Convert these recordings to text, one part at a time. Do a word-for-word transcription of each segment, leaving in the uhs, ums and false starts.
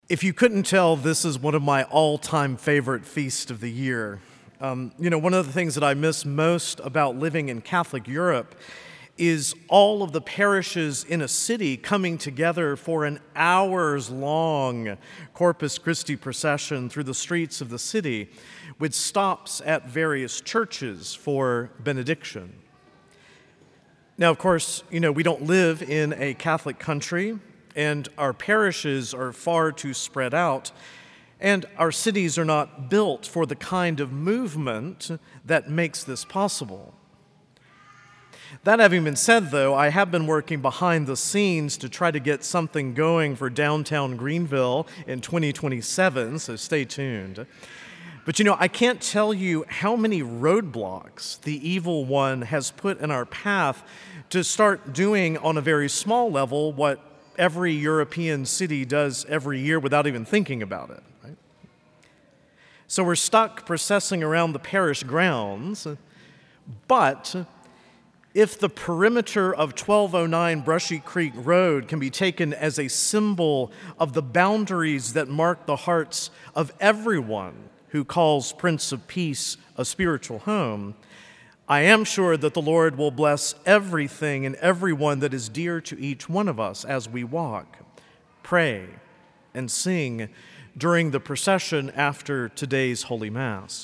If you couldn't tell, this is one of my all-time favorite feasts of the year. Um, you know, one of the things that I miss most about living in Catholic Europe is all of the parishes in a city coming together for an hours-long Corpus Christi procession through the streets of the city, with stops at various churches for benediction. Now, of course, you know, we don't live in a Catholic country, and our parishes are far too spread out, and our cities are not built for the kind of movement that makes this possible. That having been said, though, I have been working behind the scenes to try to get something going for downtown Greenville in twenty twenty-seven, so stay tuned. But you know, I can't tell you how many roadblocks the evil one has put in our path to start doing on a very small level what every European city does every year without even thinking about it. Right? So we're stuck processing around the parish grounds, but if the perimeter of twelve oh nine Brushy Creek Road can be taken as a symbol of the boundaries that mark the hearts of everyone who calls Prince of Peace a spiritual home, I am sure that the Lord will bless everything and everyone that is dear to each one of us as we walk, pray, and sing during the procession after today's Holy Mass.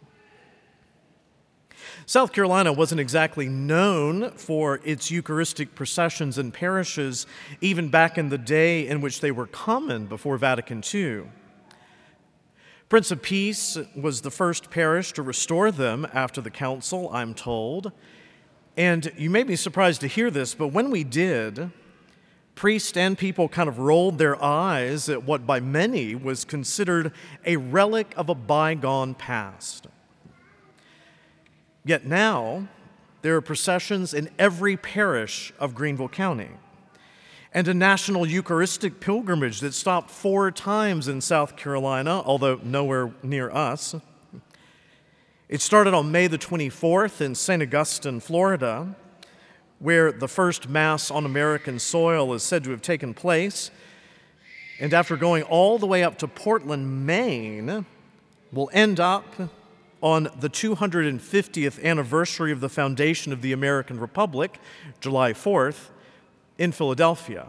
South Carolina wasn't exactly known for its Eucharistic processions and parishes, even back in the day in which they were common before Vatican Two. Prince of Peace was the first parish to restore them after the council, I'm told. And you may be surprised to hear this, but when we did, priests and people kind of rolled their eyes at what by many was considered a relic of a bygone past. Yet now, there are processions in every parish of Greenville County, and a national Eucharistic pilgrimage that stopped four times in South Carolina, although nowhere near us. It started on May the twenty-fourth in Saint Augustine, Florida, where the first Mass on American soil is said to have taken place. And after going all the way up to Portland, Maine, we'll end up on the two hundred fiftieth anniversary of the foundation of the American Republic, July fourth, in Philadelphia.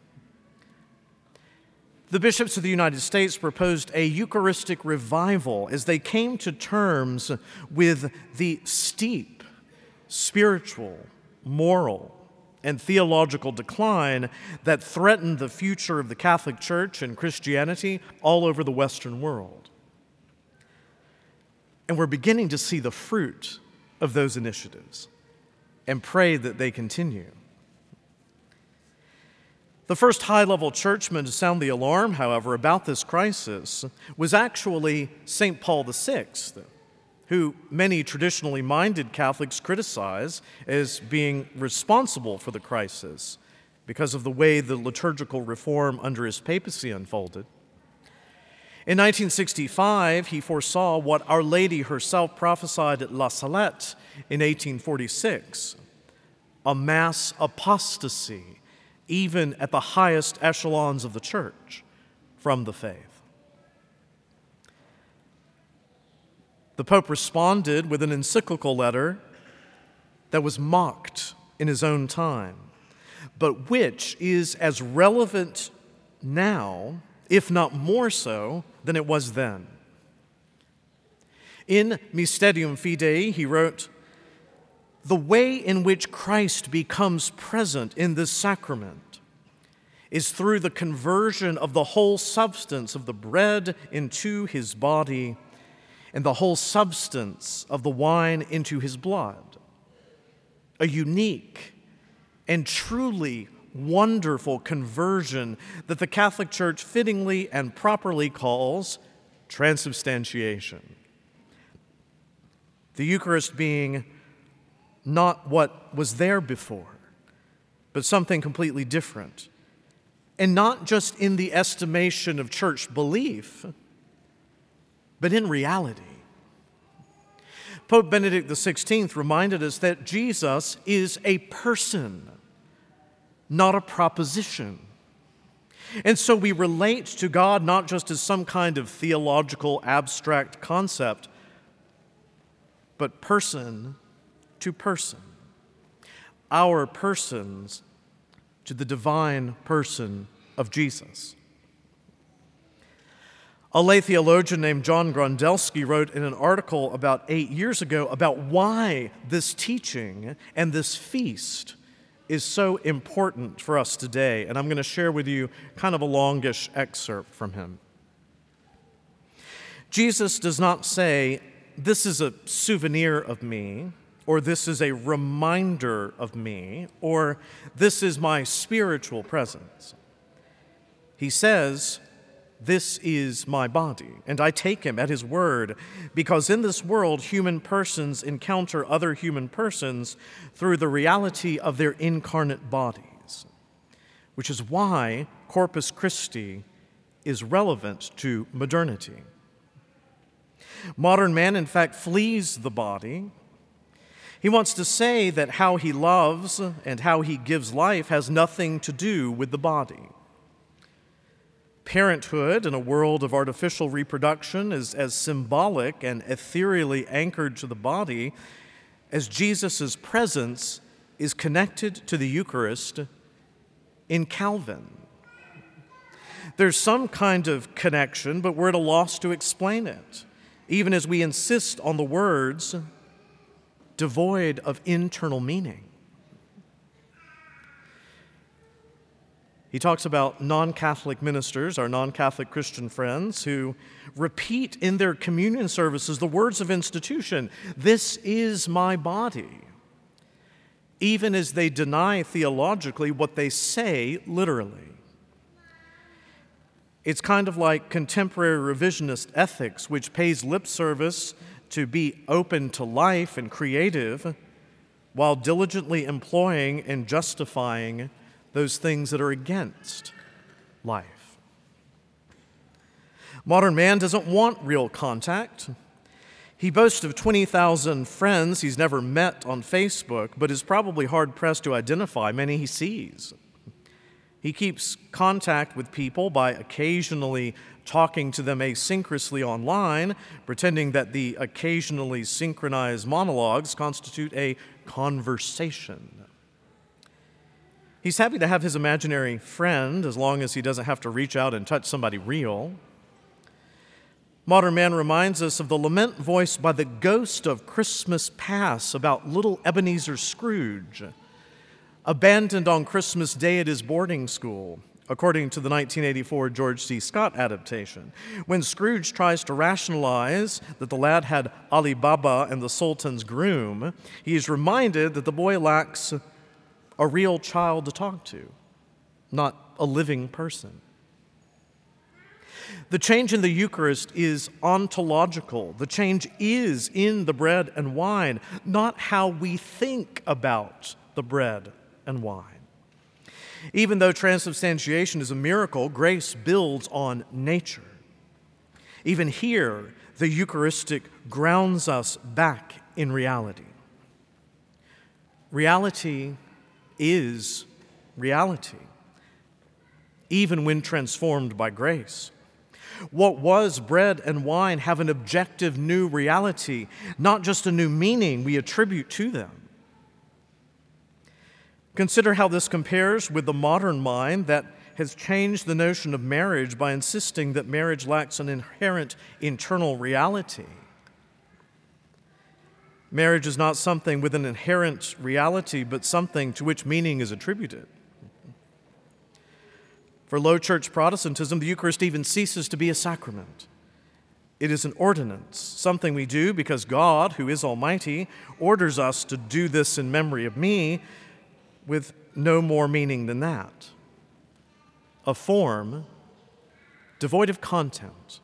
The bishops of the United States proposed a Eucharistic revival as they came to terms with the steep spiritual, moral, and theological decline that threatened the future of the Catholic Church and Christianity all over the Western world. And we're beginning to see the fruit of those initiatives and pray that they continue. The first high-level churchman to sound the alarm, however, about this crisis was actually Saint Paul the Sixth, who many traditionally minded Catholics criticize as being responsible for the crisis because of the way the liturgical reform under his papacy unfolded. In nineteen sixty-five, he foresaw what Our Lady herself prophesied at La Salette in eighteen forty-six, a mass apostasy, even at the highest echelons of the Church, from the faith. The Pope responded with an encyclical letter that was mocked in his own time, but which is as relevant now, if not more so, than it was then. In Mysterium Fidei, he wrote, "The way in which Christ becomes present in this sacrament is through the conversion of the whole substance of the bread into his body and the whole substance of the wine into his blood. A unique and truly wonderful conversion that the Catholic Church fittingly and properly calls transubstantiation. The Eucharist being not what was there before, but something completely different. And not just in the estimation of church belief, but in reality. Pope Benedict the sixteenth reminded us that Jesus is a person, not a proposition. And so we relate to God not just as some kind of theological abstract concept, but person to person. Our persons to the divine person of Jesus. A lay theologian named John Grondelsky wrote in an article about eight years ago about why this teaching and this feast is so important for us today. And I'm going to share with you kind of a longish excerpt from him. Jesus does not say, "This is a souvenir of me," or "This is a reminder of me," or "This is my spiritual presence." He says, "This is my body," and I take him at his word, because in this world, human persons encounter other human persons through the reality of their incarnate bodies, which is why Corpus Christi is relevant to modernity. Modern man, in fact, flees the body. He wants to say that how he loves and how he gives life has nothing to do with the body. Parenthood in a world of artificial reproduction is as symbolic and ethereally anchored to the body as Jesus' presence is connected to the Eucharist in Calvin. There's some kind of connection, but we're at a loss to explain it, even as we insist on the words devoid of internal meaning. He talks about non-Catholic ministers, our non-Catholic Christian friends, who repeat in their communion services the words of institution, "This is my body," even as they deny theologically what they say literally. It's kind of like contemporary revisionist ethics, which pays lip service to be open to life and creative, while diligently employing and justifying those things that are against life. Modern man doesn't want real contact. He boasts of twenty thousand friends he's never met on Facebook, but is probably hard-pressed to identify many he sees. He keeps contact with people by occasionally talking to them asynchronously online, pretending that the occasionally synchronized monologues constitute a conversation. He's happy to have his imaginary friend as long as he doesn't have to reach out and touch somebody real. Modern man reminds us of the lament voiced by the ghost of Christmas past about little Ebenezer Scrooge, abandoned on Christmas Day at his boarding school, according to the nineteen eighty-four George C. Scott adaptation. When Scrooge tries to rationalize that the lad had Ali Baba and the Sultan's groom, he is reminded that the boy lacks a real child to talk to, not a living person. The change in the Eucharist is ontological. The change is in the bread and wine, not how we think about the bread and wine. Even though transubstantiation is a miracle, grace builds on nature. Even here, the Eucharistic grounds us back in reality. Reality is reality, even when transformed by grace. What was bread and wine have an objective new reality, not just a new meaning we attribute to them. Consider how this compares with the modern mind that has changed the notion of marriage by insisting that marriage lacks an inherent internal reality. Marriage is not something with an inherent reality, but something to which meaning is attributed. For low church Protestantism, the Eucharist even ceases to be a sacrament. It is an ordinance, something we do because God, who is almighty, orders us to do this in memory of me, with no more meaning than that. A form devoid of content.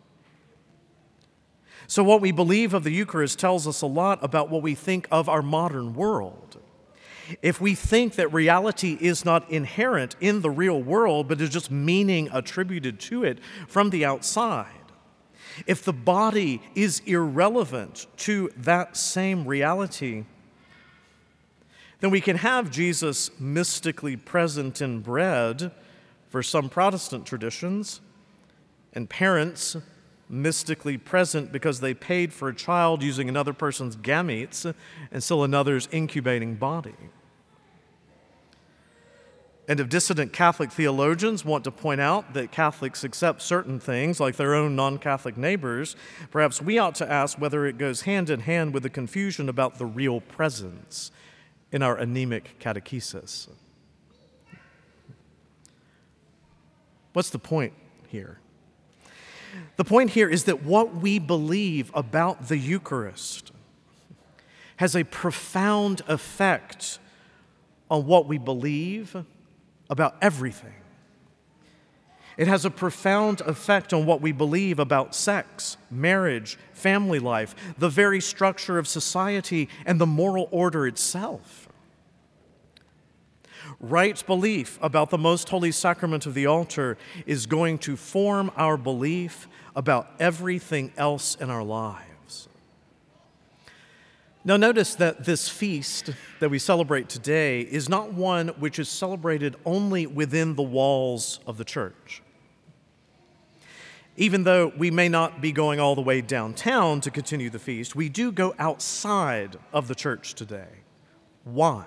So what we believe of the Eucharist tells us a lot about what we think of our modern world. If we think that reality is not inherent in the real world, but is just meaning attributed to it from the outside, if the body is irrelevant to that same reality, then we can have Jesus mystically present in bread, for some Protestant traditions, and parents mystically present because they paid for a child using another person's gametes and still another's incubating body. And if dissident Catholic theologians want to point out that Catholics accept certain things like their own non-Catholic neighbors, perhaps we ought to ask whether it goes hand in hand with the confusion about the real presence in our anemic catechesis. What's the point here? The point here is that what we believe about the Eucharist has a profound effect on what we believe about everything. It has a profound effect on what we believe about sex, marriage, family life, the very structure of society, and the moral order itself. Right belief about the most holy sacrament of the altar is going to form our belief about everything else in our lives. Now, notice that this feast that we celebrate today is not one which is celebrated only within the walls of the church. Even though we may not be going all the way downtown to continue the feast, we do go outside of the church today. Why?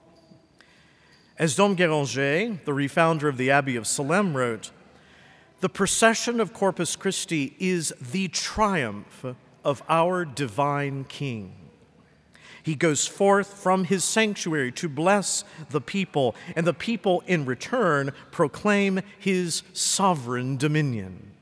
As Dom Guéranger, the refounder of the Abbey of Salem, wrote, "The procession of Corpus Christi is the triumph of our divine King. He goes forth from his sanctuary to bless the people, and the people in return proclaim his sovereign dominion."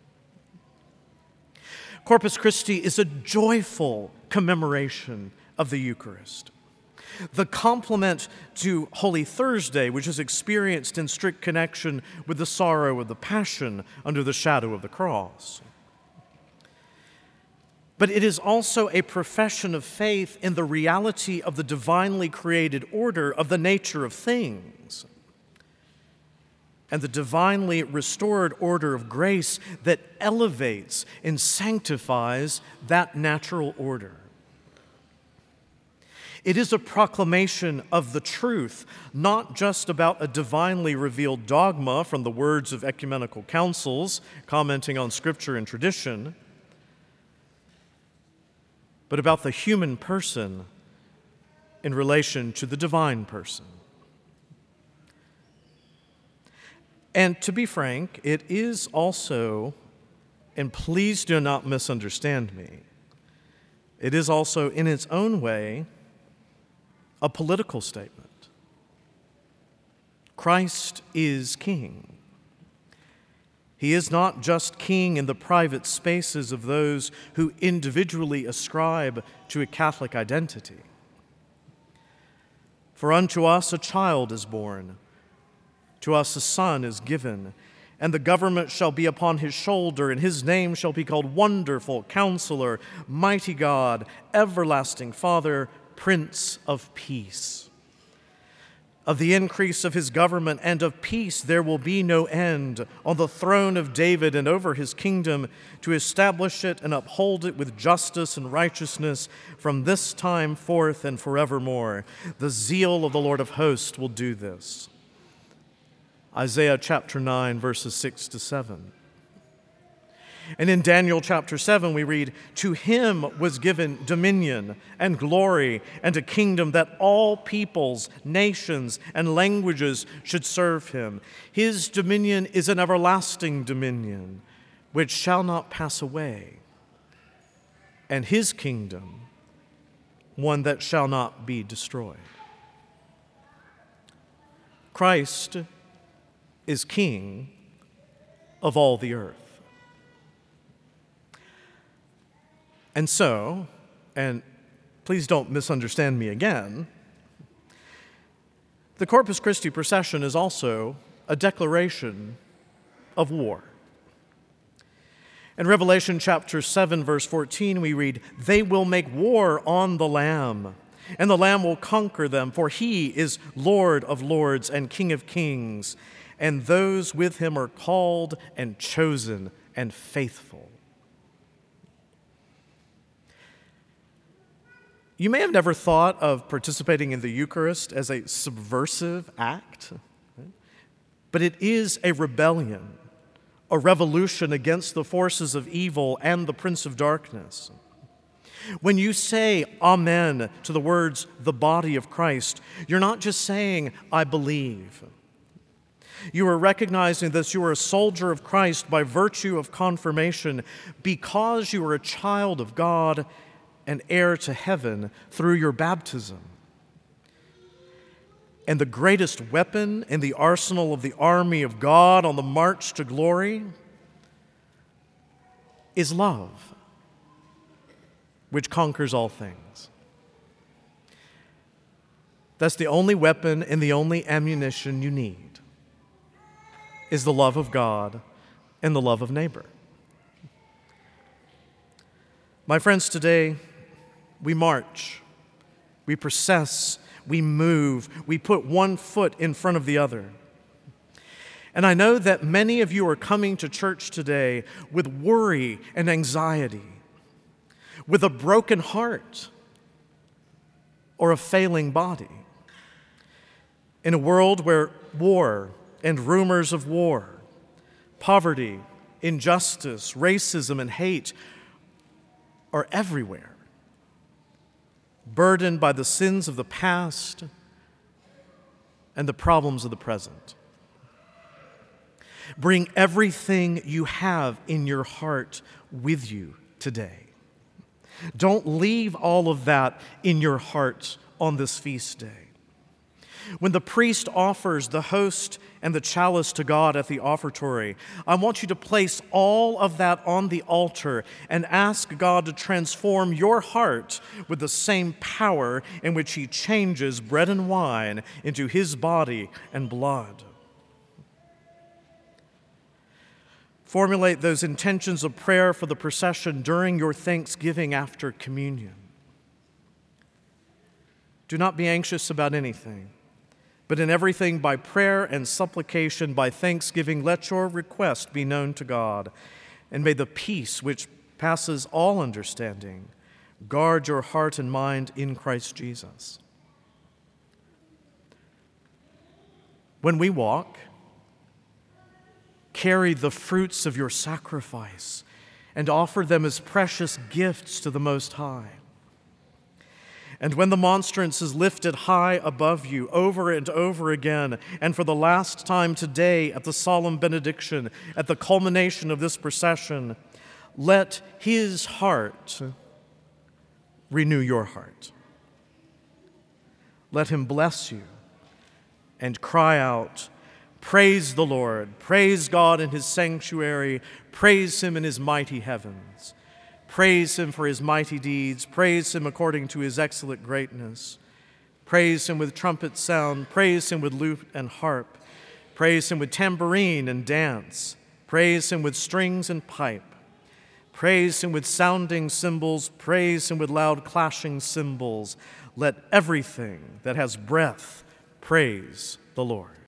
Corpus Christi is a joyful commemoration of the Eucharist. The complement to Holy Thursday, which is experienced in strict connection with the sorrow of the Passion under the shadow of the cross. But it is also a profession of faith in the reality of the divinely created order of the nature of things and the divinely restored order of grace that elevates and sanctifies that natural order. It is a proclamation of the truth, not just about a divinely revealed dogma from the words of ecumenical councils commenting on Scripture and tradition, but about the human person in relation to the divine person. And to be frank, it is also, and please do not misunderstand me, it is also in its own way a political statement. Christ is King. He is not just King in the private spaces of those who individually ascribe to a Catholic identity. For unto us a child is born, to us a son is given, and the government shall be upon his shoulder, and his name shall be called Wonderful Counselor, Mighty God, Everlasting Father, Prince of Peace. Of the increase of his government and of peace there will be no end on the throne of David and over his kingdom, to establish it and uphold it with justice and righteousness from this time forth and forevermore. The zeal of the Lord of hosts will do this. Isaiah chapter nine, verses six to seven. And in Daniel chapter seven, we read, "To him was given dominion and glory and a kingdom that all peoples, nations, and languages should serve him. His dominion is an everlasting dominion which shall not pass away, and his kingdom one that shall not be destroyed." Christ is King of all the earth. And so, and please don't misunderstand me again, the Corpus Christi procession is also a declaration of war. In Revelation chapter seven, verse fourteen, we read, "They will make war on the Lamb, and the Lamb will conquer them, for he is Lord of lords and King of kings, and those with him are called and chosen and faithful." You may have never thought of participating in the Eucharist as a subversive act, but it is a rebellion, a revolution against the forces of evil and the prince of darkness. When you say amen to the words, the body of Christ, you're not just saying, I believe. You are recognizing that you are a soldier of Christ by virtue of confirmation because you are a child of God and heir to heaven through your baptism. And the greatest weapon in the arsenal of the army of God on the march to glory is love, which conquers all things. That's the only weapon and the only ammunition you need, is the love of God and the love of neighbor. My friends, today we march, we process, we move, we put one foot in front of the other. And I know that many of you are coming to church today with worry and anxiety, with a broken heart or a failing body. In a world where war and rumors of war, poverty, injustice, racism, and hate are everywhere, burdened by the sins of the past and the problems of the present. Bring everything you have in your heart with you today. Don't leave all of that in your heart on this feast day. When the priest offers the host and the chalice to God at the offertory, I want you to place all of that on the altar and ask God to transform your heart with the same power in which He changes bread and wine into His body and blood. Formulate those intentions of prayer for the procession during your thanksgiving after communion. Do not be anxious about anything, but in everything by prayer and supplication, by thanksgiving, let your request be known to God, and may the peace which passes all understanding guard your heart and mind in Christ Jesus. When we walk, carry the fruits of your sacrifice and offer them as precious gifts to the Most High. And when the monstrance is lifted high above you over and over again, and for the last time today at the solemn benediction, at the culmination of this procession, let His heart renew your heart. Let Him bless you and cry out, praise the Lord, praise God in His sanctuary, praise Him in His mighty heavens. Praise Him for His mighty deeds. Praise Him according to His excellent greatness. Praise Him with trumpet sound. Praise Him with lute and harp. Praise Him with tambourine and dance. Praise Him with strings and pipe. Praise Him with sounding cymbals. Praise Him with loud clashing cymbals. Let everything that has breath praise the Lord.